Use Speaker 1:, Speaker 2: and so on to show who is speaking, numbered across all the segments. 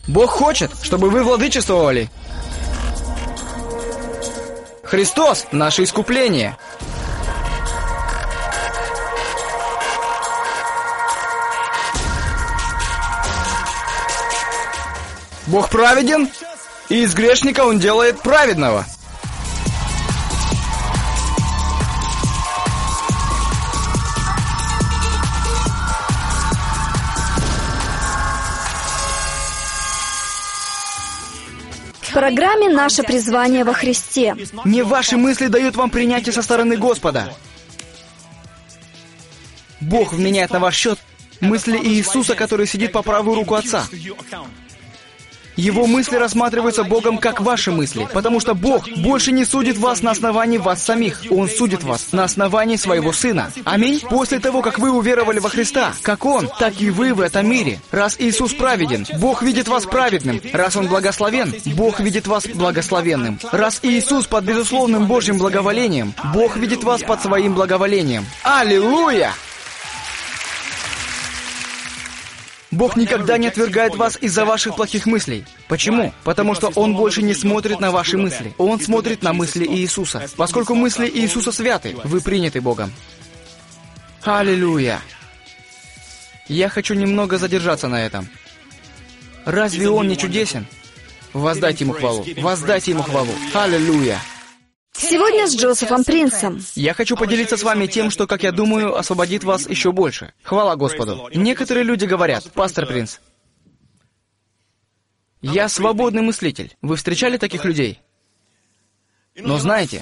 Speaker 1: Бог хочет, чтобы вы владычествовали. Христос — наше искупление. Бог праведен, и из грешника Он делает праведного.
Speaker 2: В программе «Наше призвание во Христе».
Speaker 1: Не ваши мысли дают вам принятие со стороны Господа. Бог вменяет на ваш счет мысли Иисуса, который сидит по правую руку Отца. Его мысли рассматриваются Богом как ваши мысли, потому что Бог больше не судит вас на основании вас самих. Он судит вас на основании своего Сына. Аминь. После того, как вы уверовали во Христа, как Он, так и вы в этом мире. Раз Иисус праведен, Бог видит вас праведным. Раз Он благословен, Бог видит вас благословенным. Раз Иисус под безусловным Божьим благоволением, Бог видит вас под своим благоволением. Аллилуйя! Бог никогда не отвергает вас из-за ваших плохих мыслей. Почему? Потому что Он больше не смотрит на ваши мысли. Он смотрит на мысли Иисуса. Поскольку мысли Иисуса святы, вы приняты Богом. Аллилуйя! Я хочу немного задержаться на этом. Разве Он не чудесен? Воздайте Ему хвалу. Воздайте Ему хвалу. Аллилуйя!
Speaker 2: Сегодня с Джозефом Принсом.
Speaker 1: Я хочу поделиться с вами тем, что, как я думаю, освободит вас еще больше. Хвала Господу. Некоторые люди говорят: «Пастор Принс, я свободный мыслитель». Вы встречали таких людей? Но знаете,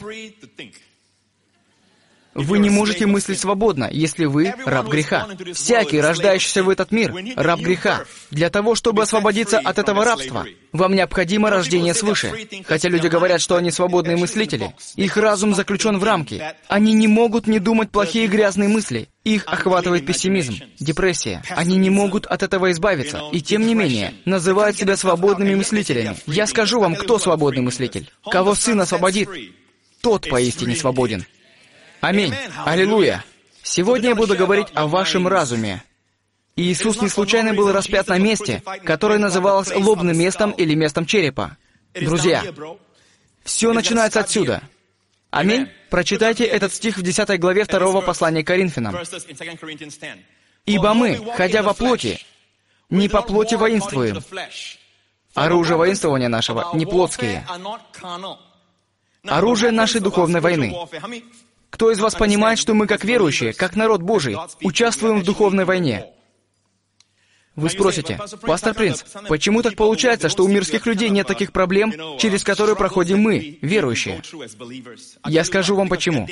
Speaker 1: вы не можете мыслить свободно, если вы раб греха. Всякий, рождающийся в этот мир, раб греха. Для того, чтобы освободиться от этого рабства, вам необходимо рождение свыше. Хотя люди говорят, что они свободные мыслители, их разум заключен в рамки. Они не могут не думать плохие грязные мысли. Их охватывает пессимизм, депрессия. Они не могут от этого избавиться, и тем не менее, называют себя свободными мыслителями. Я скажу вам, кто свободный мыслитель. Кого Сын освободит, тот поистине свободен. Аминь. Аллилуйя. Сегодня я буду говорить о вашем разуме. Иисус не случайно был распят на месте, которое называлось лобным местом или местом черепа. Друзья, все начинается отсюда. Аминь. Прочитайте этот стих в 10 главе 2 послания к Коринфянам. «Ибо мы, ходя во плоти, не по плоти воинствуем. Оружие воинствования нашего не плотские. Оружие нашей духовной войны». Кто из вас понимает, что мы, как верующие, как народ Божий, участвуем в духовной войне? Вы спросите: «Пастор Принс, почему так получается, что у мирских людей нет таких проблем, через которые проходим мы, верующие?» Я скажу вам почему.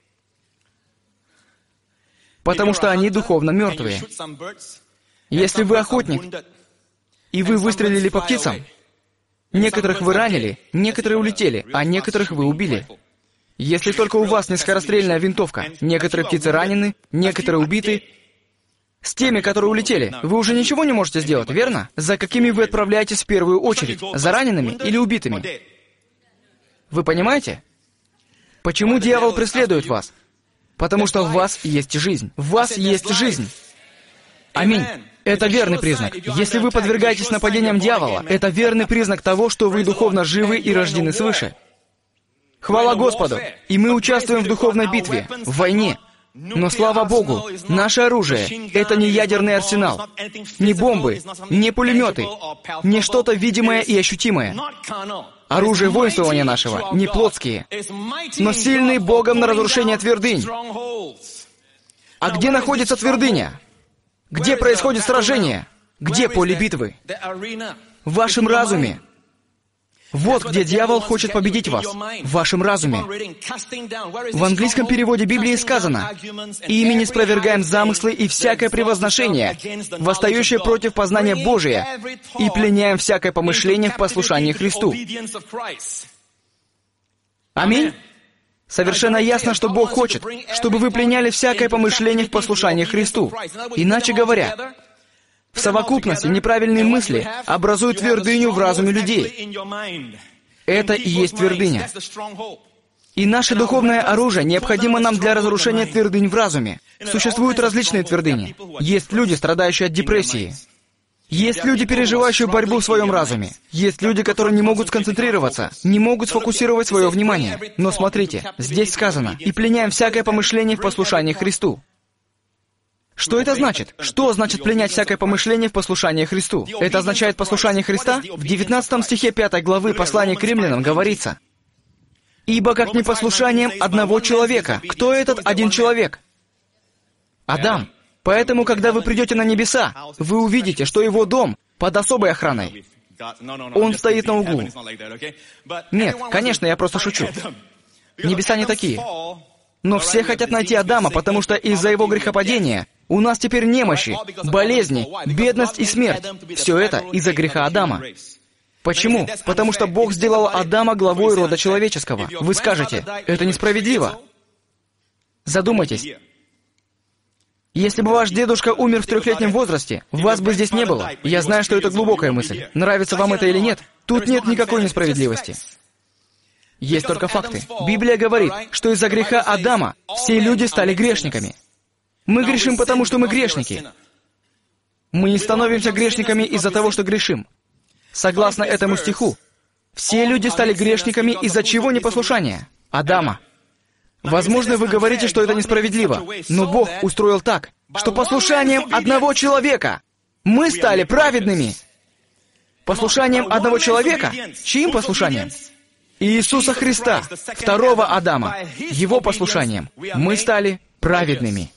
Speaker 1: Потому что они духовно мертвые. Если вы охотник, и вы выстрелили по птицам, некоторых вы ранили, некоторые улетели, а некоторых вы убили. Если только у вас не скорострельная винтовка, некоторые птицы ранены, некоторые убиты. С теми, которые улетели, вы уже ничего не можете сделать, верно? За какими вы отправляетесь в первую очередь? За ранеными или убитыми? Вы понимаете? Почему дьявол преследует вас? Потому что в вас есть жизнь. В вас есть жизнь. Аминь. Это верный признак. Если вы подвергаетесь нападениям дьявола, это верный признак того, что вы духовно живы и рождены свыше. Хвала Господу! И мы участвуем в духовной битве, в войне. Но слава Богу, наше оружие — это не ядерный арсенал, не бомбы, не пулеметы, не что-то видимое и ощутимое. Оружие воинствования нашего не плотские, но сильные Богом на разрушение твердынь. А где находится твердыня? Где происходит сражение? Где поле битвы? В вашем разуме. Вот где дьявол хочет победить вас, в вашем разуме. В английском переводе Библии сказано: «Ими не спровергаем замыслы и всякое превозношение, восстающее против познания Божия, и пленяем всякое помышление в послушании Христу». Аминь. Совершенно ясно, что Бог хочет, чтобы вы пленяли всякое помышление в послушании Христу. Иначе говоря, в совокупности неправильные мысли образуют твердыню в разуме людей. Это и есть твердыня. И наше духовное оружие необходимо нам для разрушения твердынь в разуме. Существуют различные твердыни. Есть люди, страдающие от депрессии. Есть люди, переживающие борьбу в своем разуме. Есть люди, которые не могут сконцентрироваться, не могут сфокусировать свое внимание. Но смотрите, здесь сказано, «И пленяем всякое помышление в послушании Христу». Что это значит? Что значит пленять всякое помышление в послушании Христу? Это означает послушание Христа? В 19 стихе 5 главы послания к римлянам говорится, «Ибо как непослушанием одного человека». Кто этот один человек? Адам. Поэтому, когда вы придете на небеса, вы увидите, что его дом под особой охраной. Он стоит на углу. Нет, конечно, я просто шучу. Небеса не такие. Но все хотят найти Адама, потому что из-за его грехопадения у нас теперь немощи, болезни, бедность и смерть. Все это из-за греха Адама. Почему? Потому что Бог сделал Адама главой рода человеческого. Вы скажете, это несправедливо. Задумайтесь. Если бы ваш дедушка умер в 3-летнем возрасте, вас бы здесь не было. Я знаю, что это глубокая мысль. Нравится вам это или нет, тут нет никакой несправедливости. Есть только факты. Библия говорит, что из-за греха Адама все люди стали грешниками. Мы грешим, потому что мы грешники. Мы не становимся грешниками из-за того, что грешим. Согласно этому стиху, все люди стали грешниками из-за чего непослушания? Адама. Возможно, вы говорите, что это несправедливо, но Бог устроил так, что послушанием одного человека мы стали праведными. Послушанием одного человека? Чьим послушанием? Иисуса Христа, второго Адама. Его послушанием мы стали праведными.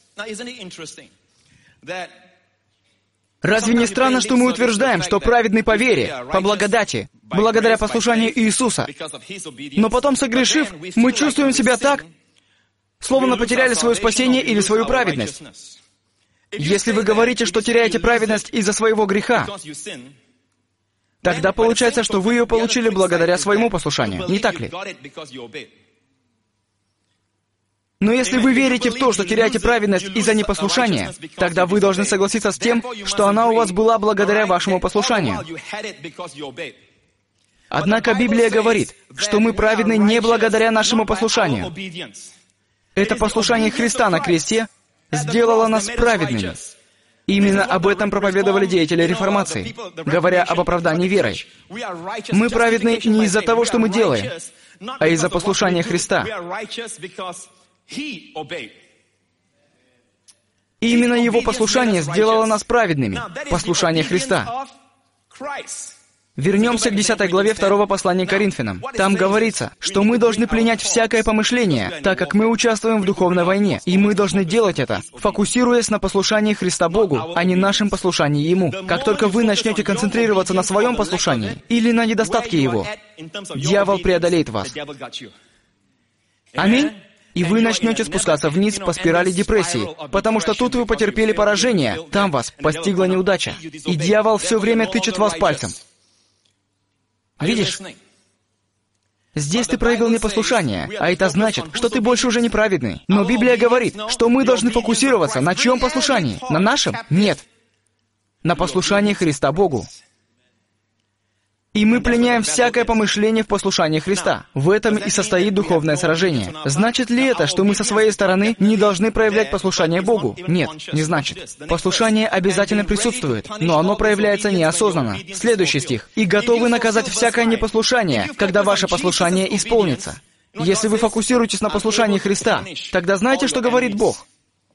Speaker 1: Разве не странно, что мы утверждаем, что праведный по вере, по благодати, благодаря послушанию Иисуса, но потом, согрешив, мы чувствуем себя так, словно потеряли свое спасение или свою праведность? Если вы говорите, что теряете праведность из-за своего греха, тогда получается, что вы ее получили благодаря своему послушанию, не так ли? Но если вы верите в то, что теряете праведность из-за непослушания, тогда вы должны согласиться с тем, что она у вас была благодаря вашему послушанию. Однако Библия говорит, что мы праведны не благодаря нашему послушанию. Это послушание Христа на кресте сделало нас праведными. Именно об этом проповедовали деятели реформации, говоря об оправдании верой. Мы праведны не из-за того, что мы делаем, а из-за послушания Христа. Именно Его послушание сделало нас праведными. Послушание Христа. Вернемся к 10 главе 2 послания к Коринфянам. Там говорится, что мы должны пленять всякое помышление, так как мы участвуем в духовной войне, и мы должны делать это, фокусируясь на послушании Христа Богу, а не нашем послушании Ему. Как только вы начнете концентрироваться на своем послушании или на недостатке его, дьявол преодолеет вас. Аминь? И вы начнете спускаться вниз по спирали депрессии, потому что тут вы потерпели поражение, там вас постигла неудача, и дьявол все время тычет вас пальцем. Видишь? Здесь ты проявил непослушание, а это значит, что ты больше уже не праведный. Но Библия говорит, что мы должны фокусироваться на чьем послушании? На нашем? Нет. На послушании Христа Богу. И мы пленяем всякое помышление в послушании Христа. В этом и состоит духовное сражение. Значит ли это, что мы со своей стороны не должны проявлять послушание Богу? Нет, не значит. Послушание обязательно присутствует, но оно проявляется неосознанно. Следующий стих. «И готовы наказать всякое непослушание, когда ваше послушание исполнится». Если вы фокусируетесь на послушании Христа, тогда знаете, что говорит Бог?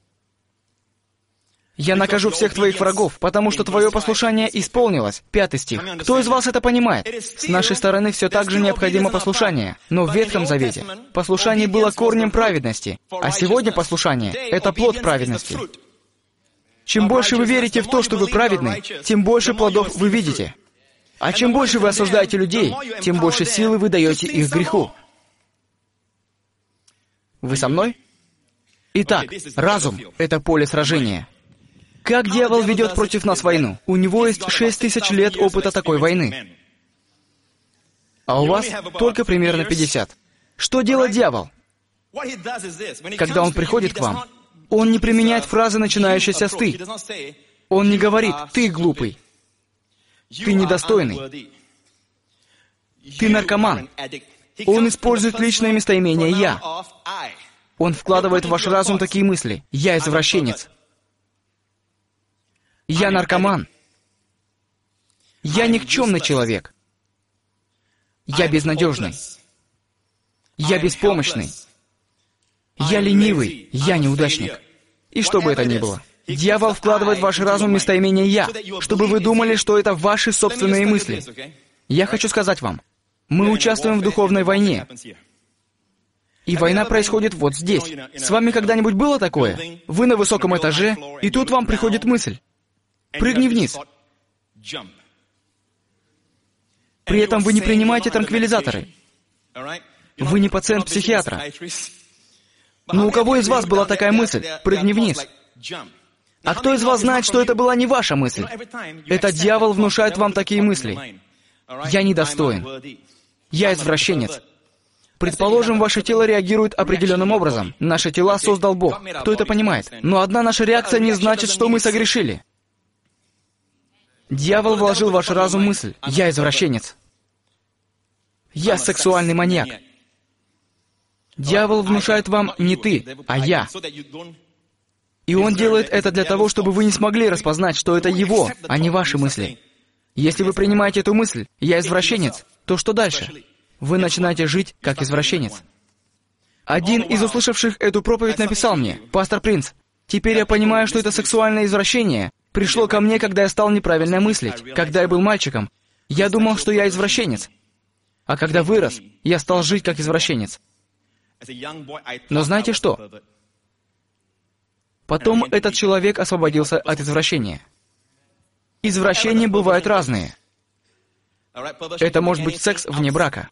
Speaker 1: «Я накажу всех твоих врагов, потому что твое послушание исполнилось». 5 стих. Кто из вас это понимает? С нашей стороны все так же необходимо послушание. Но в Ветхом Завете послушание было корнем праведности, а сегодня послушание — это плод праведности. Чем больше вы верите в то, что вы праведны, тем больше плодов вы видите. А чем больше вы осуждаете людей, тем больше силы вы даете их греху. Вы со мной? Итак, разум — это поле сражения. Как дьявол ведет против нас войну? У него есть 6000 лет опыта такой войны. А у вас только примерно 50. Что делает дьявол? Когда он приходит к вам, он не применяет фразы, начинающиеся с «ты». Он не говорит «ты глупый», «ты недостойный», «ты наркоман». Он использует личное местоимение «я». Он вкладывает в ваш разум такие мысли: «Я извращенец», «Я наркоман», Я никчемный человек. Я безнадежный. Я беспомощный. Я ленивый. Я неудачник. И что бы это ни было. Дьявол вкладывает в ваш разум местоимение «я», чтобы вы думали, что это ваши собственные мысли. Я хочу сказать вам, мы участвуем в духовной войне. И война происходит вот здесь. С вами когда-нибудь было такое? Вы на высоком этаже, и тут вам приходит мысль. Прыгни вниз. При этом вы не принимаете транквилизаторы. Вы не пациент психиатра. Но у кого из вас была такая мысль? Прыгни вниз. А кто из вас знает, что это была не ваша мысль? Это дьявол внушает вам такие мысли. Я недостоин. Я извращенец. Предположим, ваше тело реагирует определенным образом. Наши тела создал Бог. Кто это понимает? Но одна наша реакция не значит, что мы согрешили. Дьявол вложил в ваш разум мысль. Я извращенец. Я сексуальный маньяк. Дьявол внушает вам не ты, а я. И он делает это для того, чтобы вы не смогли распознать, что это его, а не ваши мысли. Если вы принимаете эту мысль «я извращенец», то что дальше? Вы начинаете жить как извращенец. Один из услышавших эту проповедь написал мне: «Пастор Принц, теперь я понимаю, что это сексуальное извращение пришло ко мне, когда я стал неправильно мыслить. Когда я был мальчиком, я думал, что я извращенец. А когда вырос, я стал жить как извращенец». Но знаете что? Потом этот человек освободился от извращения. Извращения бывают разные. Это может быть секс вне брака.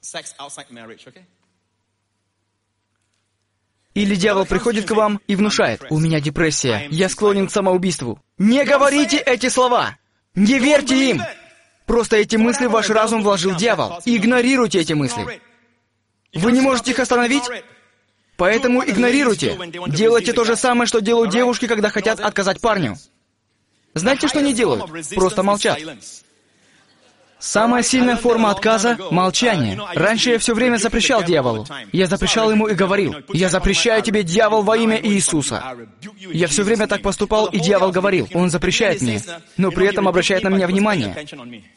Speaker 1: Или дьявол приходит к вам и внушает: «У меня депрессия, я склонен к самоубийству». Не говорите эти слова! Не верьте им! Просто эти мысли в ваш разум вложил дьявол. Игнорируйте эти мысли. Вы не можете их остановить? Поэтому игнорируйте. Делайте то же самое, что делают девушки, когда хотят отказать парню. Знаете, что они делают? Просто молчат. Самая сильная форма отказа — молчание. Раньше я все время запрещал дьяволу. Я запрещал ему и говорил: «Я запрещаю тебе, дьявол, во имя Иисуса». Я все время так поступал, и дьявол говорил: «Он запрещает мне», но при этом обращает на меня внимание.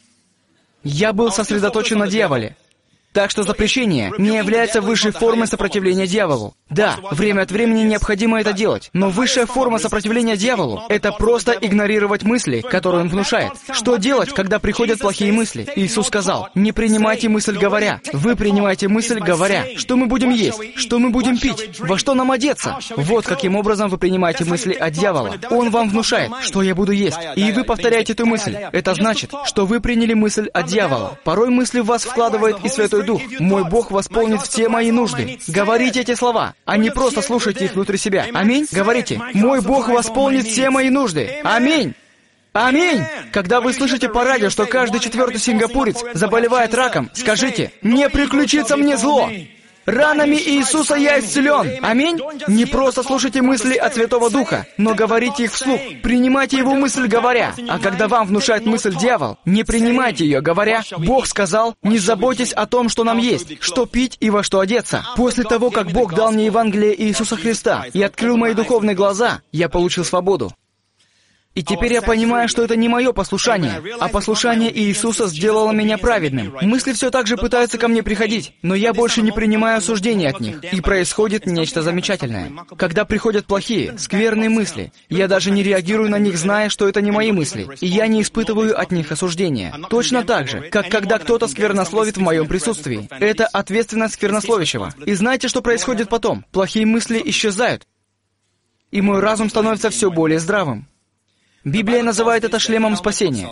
Speaker 1: Я был сосредоточен на дьяволе. Так что запрещение не является высшей формой сопротивления дьяволу. Да, время от времени необходимо это делать, но высшая форма сопротивления дьяволу — это просто игнорировать мысли, которые он внушает. Что делать, когда приходят плохие мысли? Иисус сказал: «Не принимайте мысль говоря». Вы принимаете мысль говоря: «Что мы будем есть? Что мы будем пить? Во что нам одеться?» Вот каким образом вы принимаете мысли от дьявола. Он вам внушает: «Что я буду есть?» И вы повторяете эту мысль. Это значит, что вы приняли мысль от дьявола. Порой мысли в вас вкладывает и Святой Дух. «Мой Бог восполнит все мои нужды». Говорите эти слова, а не просто слушайте их внутри себя. Аминь? Говорите: «Мой Бог восполнит все мои нужды». Аминь! Аминь! Когда вы слышите по радио, что каждый 4-й сингапурец заболевает раком, скажите: «Не приключится мне зло! Ранами Иисуса я исцелен». Аминь? Не просто слушайте мысли от Святого Духа, но говорите их вслух. Принимайте Его мысль, говоря. А когда вам внушает мысль дьявол, не принимайте ее, говоря: «Бог сказал, не заботьтесь о том, что нам есть, что пить и во что одеться». После того, как Бог дал мне Евангелие Иисуса Христа и открыл мои духовные глаза, я получил свободу. И теперь я понимаю, что это не мое послушание, а послушание Иисуса сделало меня праведным. Мысли все так же пытаются ко мне приходить, но я больше не принимаю осуждения от них, и происходит нечто замечательное. Когда приходят плохие, скверные мысли, я даже не реагирую на них, зная, что это не мои мысли, и я не испытываю от них осуждения. Точно так же, как когда кто-то сквернословит в моем присутствии. Это ответственность сквернословящего. И знаете, что происходит потом? Плохие мысли исчезают, и мой разум становится все более здравым. Библия называет это шлемом спасения.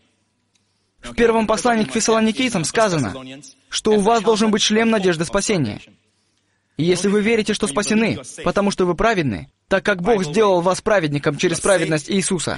Speaker 1: В первом послании к фессалоникийцам сказано, что у вас должен быть шлем надежды спасения. И если вы верите, что спасены, потому что вы праведны, так как Бог сделал вас праведником через праведность Иисуса,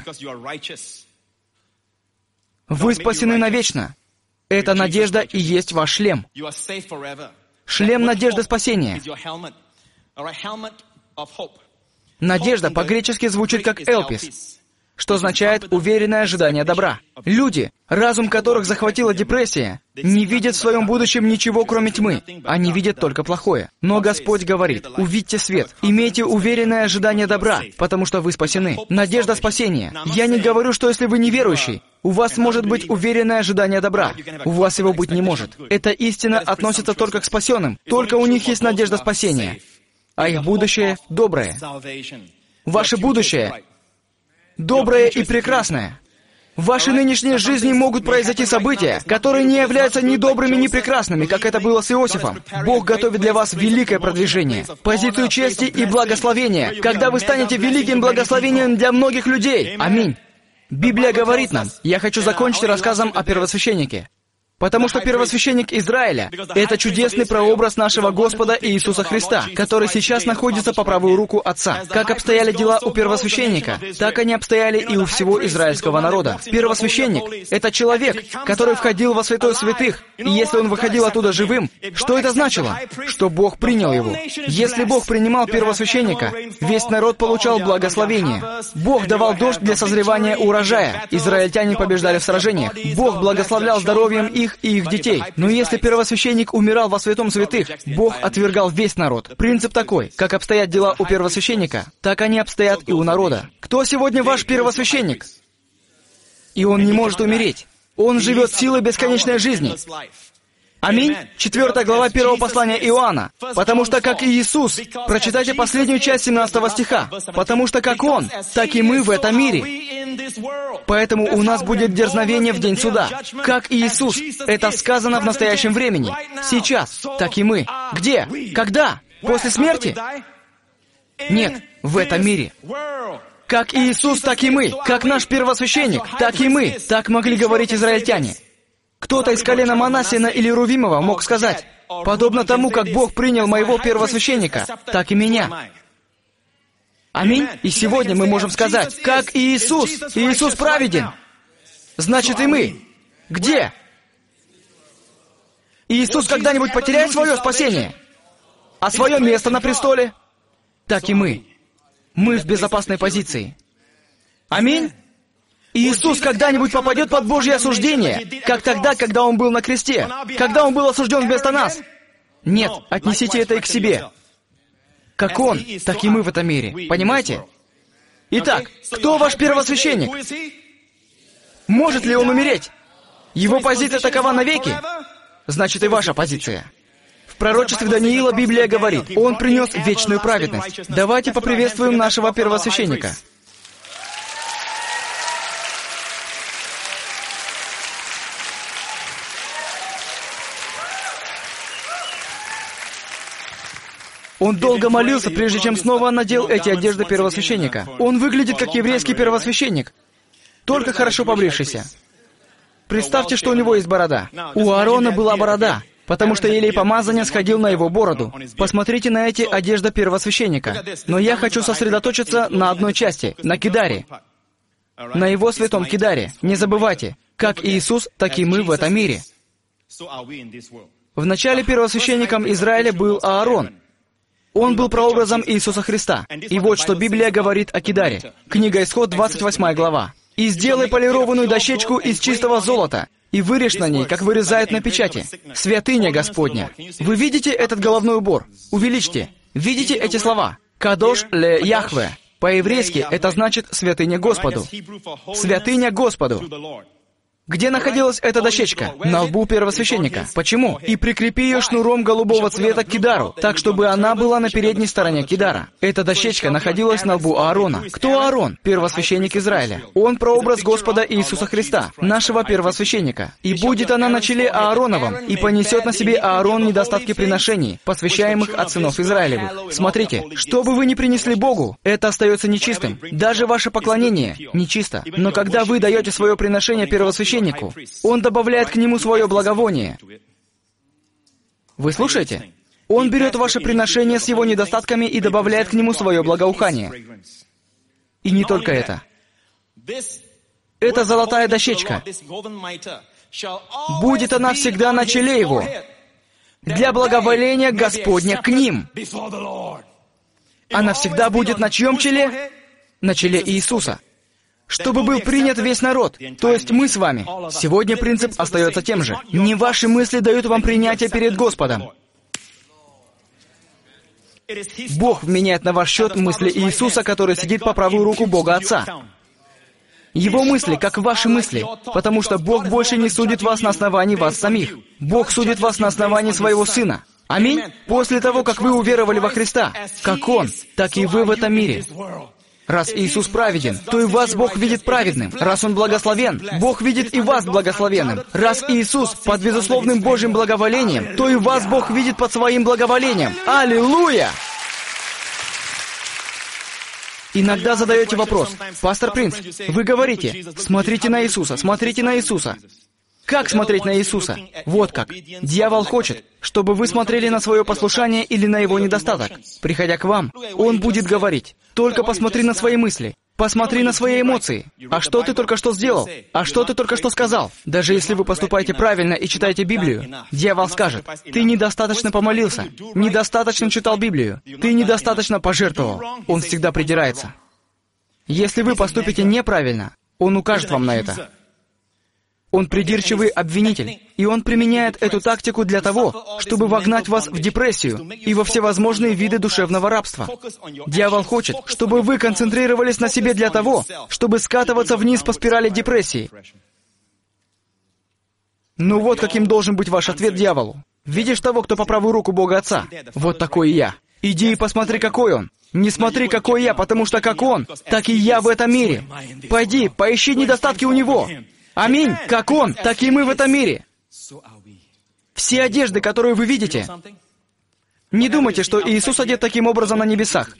Speaker 1: вы спасены навечно. Эта надежда и есть ваш шлем. Шлем надежды спасения. Надежда по-гречески звучит как «элпис». что означает уверенное ожидание добра. Люди, разум которых захватила депрессия, не видят в своем будущем ничего, кроме тьмы. Они видят только плохое. Но Господь говорит: увидьте свет, имейте уверенное ожидание добра, потому что вы спасены. Надежда спасения. Я не говорю, что если вы неверующий, у вас может быть уверенное ожидание добра. У вас его быть не может. Эта истина относится только к спасенным. Только у них есть надежда спасения. А их будущее доброе. Ваше будущее доброе и прекрасное. В вашей нынешней жизни могут произойти события, которые не являются ни добрыми, ни прекрасными, как это было с Иосифом. Бог готовит для вас великое продвижение, позицию чести и благословения, когда вы станете великим благословением для многих людей. Аминь. Библия говорит нам, я хочу закончить рассказом о первосвященнике. Потому что первосвященник Израиля — это чудесный прообраз нашего Господа Иисуса Христа, который сейчас находится по правую руку Отца. Как обстояли дела у первосвященника, так они обстояли и у всего израильского народа. Первосвященник — это человек, который входил во святое святых, и если он выходил оттуда живым, что это значило? Что Бог принял его. Если Бог принимал первосвященника, весь народ получал благословение. Бог давал дождь для созревания урожая. Израильтяне побеждали в сражениях. Бог благословлял здоровьем их и их детей. Но если первосвященник умирал во святом святых, Бог отвергал весь народ. Принцип такой: как обстоят дела у первосвященника, так они обстоят и у народа. Кто сегодня ваш первосвященник? И он не может умереть. Он живет силой бесконечной жизни. Аминь. 4 глава 1 послания Иоанна. Потому что как и Иисус, прочитайте последнюю часть 17 стиха. Потому что как Он, так и мы в этом мире. Поэтому у нас будет дерзновение в день суда. Как и Иисус, это сказано в настоящем времени. Сейчас, так и мы. Где? Когда? После смерти? Нет, в этом мире. Как и Иисус, так и мы. Как наш первосвященник, так и мы. Так могли говорить израильтяне. Кто-то из колена Манассиина или Рувимова мог сказать: подобно тому, как Бог принял моего первосвященника, так и меня. Аминь. И сегодня мы можем сказать: как и Иисус. Иисус праведен. Значит, и мы. Где? Иисус когда-нибудь потеряет свое спасение? А свое место на престоле? Так и мы. Мы в безопасной позиции. Аминь. Иисус когда-нибудь попадет под Божье осуждение, как тогда, когда Он был на кресте, когда Он был осужден вместо нас? Нет, отнесите это и к себе. Как Он, так и мы в этом мире. Понимаете? Итак, кто ваш первосвященник? Может ли он умереть? Его позиция такова навеки? Значит, и ваша позиция. В пророчестве Даниила Библия говорит: Он принес вечную праведность. Давайте поприветствуем нашего первосвященника. Он долго молился, прежде чем снова надел эти одежды первосвященника. Он выглядит как еврейский первосвященник, только хорошо побрившийся. Представьте, что у него есть борода. У Аарона была борода, потому что елей помазания сходил на его бороду. Посмотрите на эти одежды первосвященника. Но я хочу сосредоточиться на одной части, на кидаре. На его святом кидаре. Не забывайте, как Иисус, так и мы в этом мире. Вначале первосвященником Израиля был Аарон. Он был прообразом Иисуса Христа. И вот что Библия говорит о кидаре. Книга Исход, 28 глава. «И сделай полированную дощечку из чистого золота, и вырежь на ней, как вырезают на печати. Святыня Господня». Вы видите этот головной убор? Увеличьте. Видите эти слова? «Кадош ле Яхве». По-еврейски это значит «святыня Господу». «Святыня Господу». Где находилась эта дощечка? На лбу первосвященника. Почему? «И прикрепи ее шнуром голубого цвета к кидару, так, чтобы она была на передней стороне кидара». Эта дощечка находилась на лбу Аарона. Кто Аарон? Первосвященник Израиля. Он прообраз Господа Иисуса Христа, нашего первосвященника. «И будет она на челе Аароновом, и понесет на себе Аарон недостатки приношений, посвящаемых от сынов Израилевых». Смотрите, что бы вы ни принесли Богу, это остается нечистым. Даже ваше поклонение нечисто. Но когда вы даете свое приношение первосвященнику, Он добавляет к нему свое благовоние. Вы слушаете? Он берет ваше приношение с его недостатками и добавляет к нему свое благоухание. И не только это. Это золотая дощечка. Будет она всегда на челе его, для благоволения Господня к ним. Она всегда будет на чьем челе? На челе Иисуса. чтобы был принят весь народ, то есть мы с вами. Сегодня принцип остается тем же. Не ваши мысли дают вам принятие перед Господом. Бог вменяет на ваш счет мысли Иисуса, который сидит по правую руку Бога Отца. Его мысли, как ваши мысли, потому что Бог больше не судит вас на основании вас самих. Бог судит вас на основании своего Сына. Аминь. После того, как вы уверовали во Христа, как Он, так и вы в этом мире. Раз Иисус праведен, то и вас Бог видит праведным. Раз Он благословен, Бог видит и вас благословенным. Раз Иисус под безусловным Божьим благоволением, то и вас Бог видит под своим благоволением. Аллилуйя! Иногда задаете вопрос: «Пастор Принц, вы говорите, смотрите на Иисуса, смотрите на Иисуса». Как смотреть на Иисуса? Вот как. Дьявол хочет, чтобы вы смотрели на свое послушание или на его недостаток. Приходя к вам, он будет говорить: «Только посмотри на свои мысли, посмотри на свои эмоции. А что ты только что сделал? А что ты только что сказал?» Даже если вы поступаете правильно и читаете Библию, дьявол скажет: «Ты недостаточно помолился, недостаточно читал Библию, ты недостаточно пожертвовал». Он всегда придирается. Если вы поступите неправильно, он укажет вам на это. Он придирчивый обвинитель, и он применяет эту тактику для того, чтобы вогнать вас в депрессию и во всевозможные виды душевного рабства. Дьявол хочет, чтобы вы концентрировались на себе для того, чтобы скатываться вниз по спирали депрессии. Ну вот каким должен быть ваш ответ дьяволу. Видишь того, кто по правую руку Бога Отца? Вот такой и я. Иди и посмотри, какой он. Не смотри, какой я, потому что как он, так и я в этом мире. Пойди, поищи недостатки у него. Аминь. Как Он, так и мы в этом мире. Все одежды, которые вы видите, не думайте, что Иисус одет таким образом на небесах.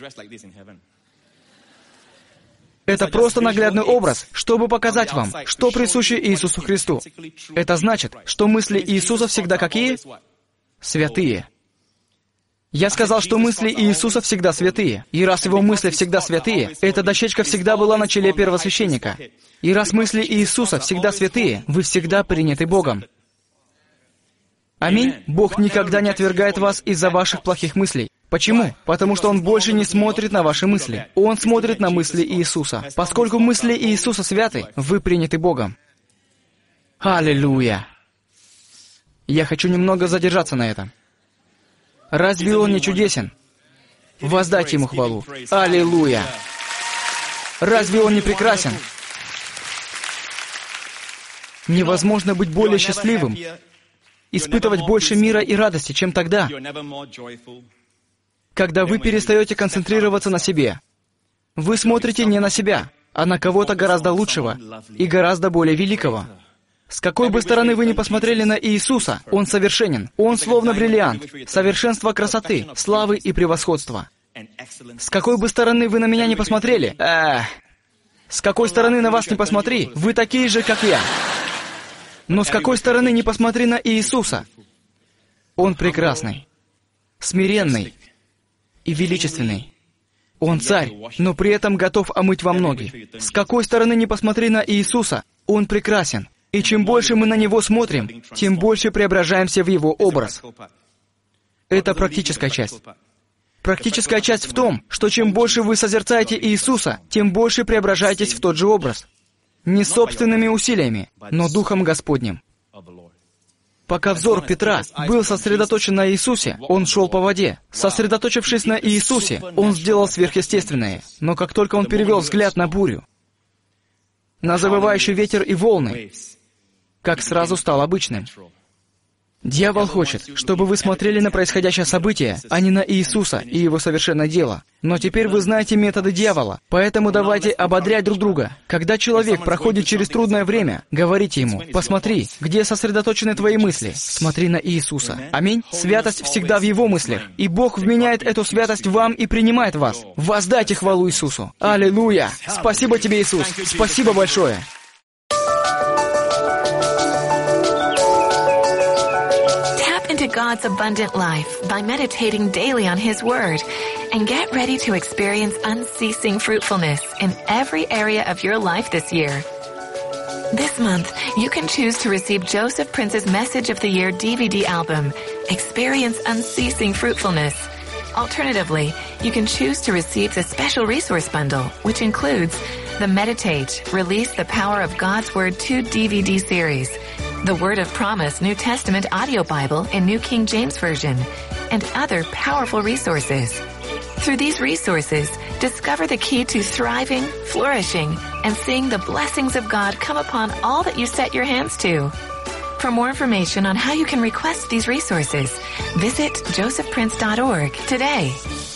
Speaker 1: Это просто наглядный образ, чтобы показать вам, что присуще Иисусу Христу. Это значит, что мысли Иисуса всегда какие? Святые. Я сказал, что мысли Иисуса всегда святые. И раз Его мысли всегда святые, эта дощечка всегда была на челе первосвященника. И раз мысли Иисуса всегда святые, вы всегда приняты Богом. Аминь. Бог никогда не отвергает вас из-за ваших плохих мыслей. Почему? Потому что Он больше не смотрит на ваши мысли. Он смотрит на мысли Иисуса. Поскольку мысли Иисуса святы, вы приняты Богом. Аллилуйя! Я хочу немного задержаться на этом. Разве Он не чудесен? Воздайте Ему хвалу. Аллилуйя! Разве Он не прекрасен? Невозможно быть более счастливым, испытывать больше мира и радости, чем тогда, когда вы перестаете концентрироваться на себе. Вы смотрите не на себя, а на кого-то гораздо лучшего и гораздо более великого. С какой бы стороны вы ни посмотрели на Иисуса, Он совершенен. Он словно бриллиант, совершенство красоты, славы и превосходства. С какой бы стороны вы на меня не посмотрели, с какой стороны на вас не посмотри, вы такие же, как я. Но с какой стороны не посмотри на Иисуса, Он прекрасный, смиренный и величественный. Он царь, но при этом готов омыть вам ноги. С какой стороны не посмотри на Иисуса, Он прекрасен. И чем больше мы на Него смотрим, тем больше преображаемся в Его образ. Это практическая часть. Практическая часть в том, что чем больше вы созерцаете Иисуса, тем больше преображаетесь в тот же образ. Не собственными усилиями, но Духом Господним. Пока взор Петра был сосредоточен на Иисусе, он шел по воде. Сосредоточившись на Иисусе, он сделал сверхъестественное. Но как только он перевел взгляд на бурю, на завывающий ветер и волны, как сразу стал обычным. Дьявол хочет, чтобы вы смотрели на происходящее событие, а не на Иисуса и Его совершенное дело. Но теперь вы знаете методы дьявола, поэтому давайте ободрять друг друга. Когда человек проходит через трудное время, говорите ему: «Посмотри, где сосредоточены твои мысли. Смотри на Иисуса». Аминь. Святость всегда в Его мыслях, и Бог вменяет эту святость вам и принимает вас. Воздайте хвалу Иисусу. Аллилуйя! Спасибо тебе, Иисус! Спасибо большое!
Speaker 3: Into God's abundant life by meditating daily on His Word, and get ready to experience unceasing fruitfulness in every area of your life this year. This month, you can choose to receive Joseph Prince's Message of the Year DVD album, Experience Unceasing Fruitfulness. Alternatively, you can choose to receive the special resource bundle, which includes the Meditate, Release the Power of God's Word 2 DVD series, the Word of Promise New Testament audio Bible in New King James Version, and other powerful resources. Through these resources, discover the key to thriving, flourishing, and seeing the blessings of God come upon all that you set your hands to. For more information on how you can request these resources, visit josephprince.org today.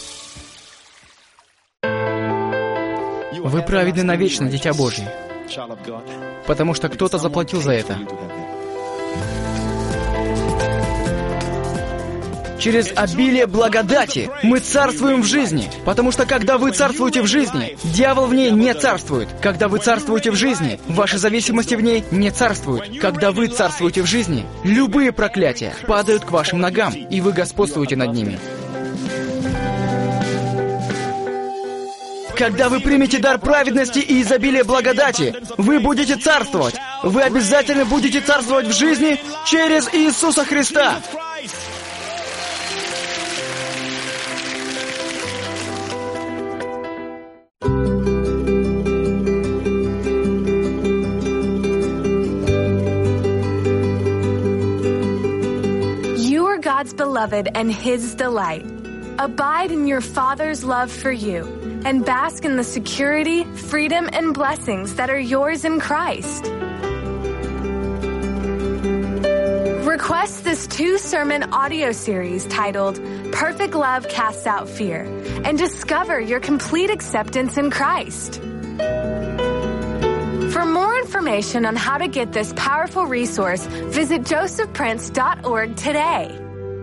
Speaker 1: Вы праведны навечно, Дитя Божье, потому что кто-то заплатил за это. Через обилие благодати мы царствуем в жизни, потому что когда вы царствуете в жизни, дьявол в ней не царствует. Когда вы царствуете в жизни, ваши зависимости в ней не царствуют. Когда вы царствуете в жизни, любые проклятия падают к вашим ногам, и вы господствуете над ними. Когда вы примете дар праведности и изобилие благодати, вы будете царствовать. Вы обязательно будете царствовать в жизни через Иисуса Христа.
Speaker 4: God's beloved and His delight. Abide in your Father's love for you and bask in the security, freedom, and blessings that are yours in Christ. Request this 2-sermon audio series titled Perfect Love Casts Out Fear and discover your complete acceptance in Christ. For more information on how to get this powerful resource, visit josephprince.org today.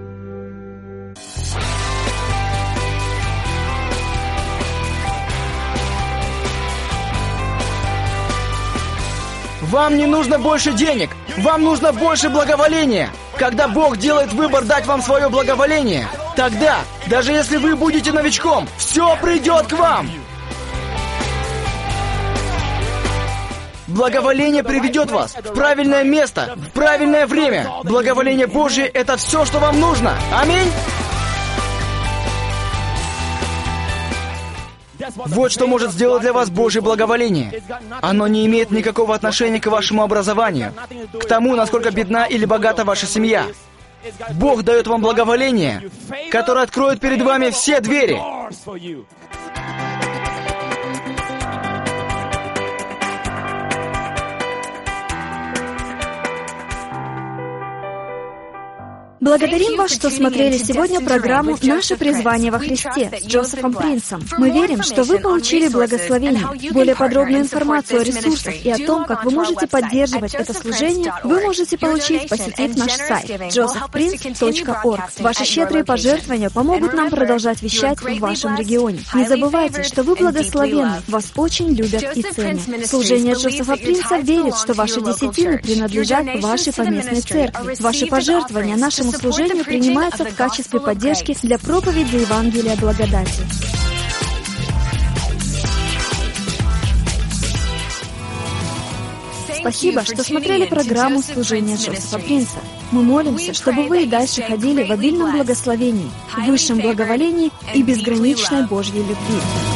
Speaker 1: Вам не нужно больше денег, вам нужно больше благоволения. Когда Бог делает выбор дать вам свое благоволение, тогда, даже если вы будете новичком, все придет к вам. Благоволение приведет вас в правильное место, в правильное время. Благоволение Божье — это все, что вам нужно. Аминь. Вот что может сделать для вас Божье благоволение. Оно не имеет никакого отношения к вашему образованию, к тому, насколько бедна или богата ваша семья. Бог дает вам благоволение, которое откроет перед вами все двери.
Speaker 2: Благодарим вас, что смотрели сегодня программу «Наше призвание во Христе» с Джозефом Принцем. Мы верим, что вы получили благословение. Более подробную информацию о ресурсах и о том, как вы можете поддерживать это служение, вы можете получить, посетив наш сайт josephprince.org. Ваши щедрые пожертвования помогут нам продолжать вещать в вашем регионе. Не забывайте, что вы благословенны, вас очень любят и ценят. Служение Джозефа Принца верит, что ваши десятины принадлежат вашей поместной церкви. Ваши пожертвования нашему служению принимается в качестве поддержки для проповеди Евангелия благодати. Спасибо, что смотрели программу служения Джозефа Принца. Мы молимся, чтобы вы и дальше ходили в обильном благословении, высшем благоволении и безграничной Божьей любви.